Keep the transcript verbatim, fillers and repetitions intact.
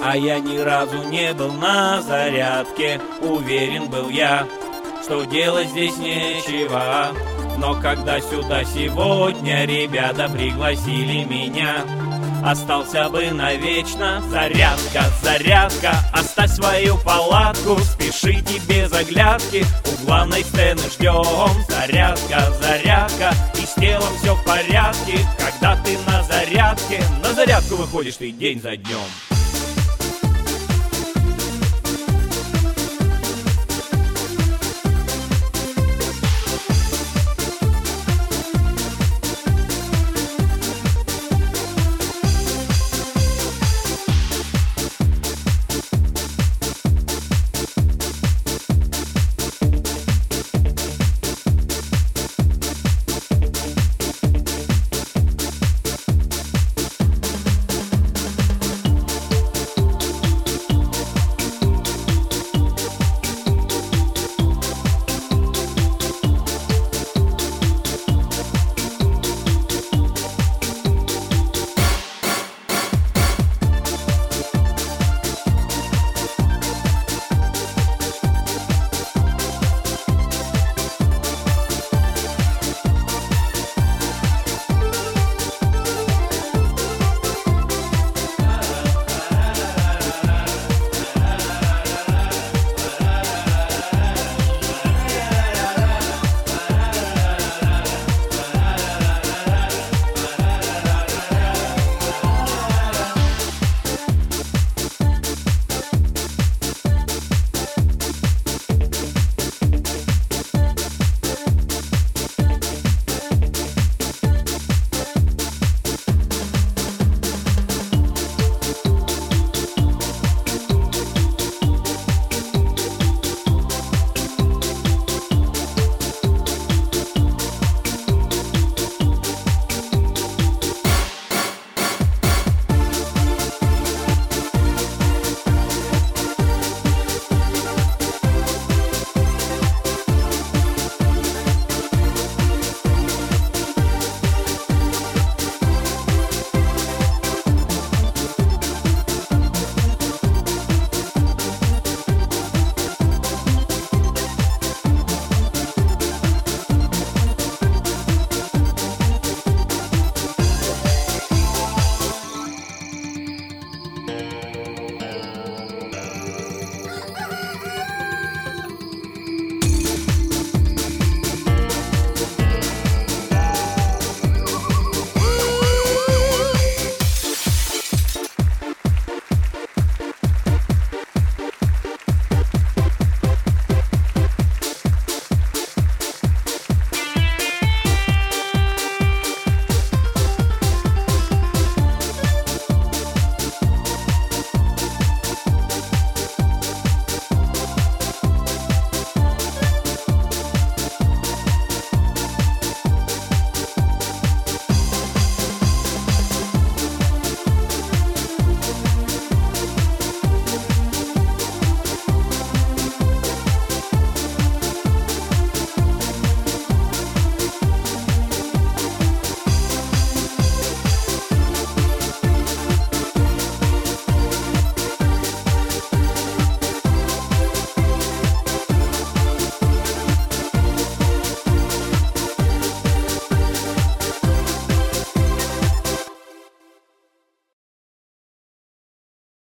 А я ни разу не был на зарядке. Уверен был я, что делать здесь нечего. Но когда сюда сегодня ребята пригласили меня, остался бы навечно. Зарядка, зарядка, оставь свою палатку, спешите без оглядки, у главной сцены ждем. Зарядка, зарядка, и с телом все в порядке, когда ты на зарядке. На зарядку выходишь ты день за днем.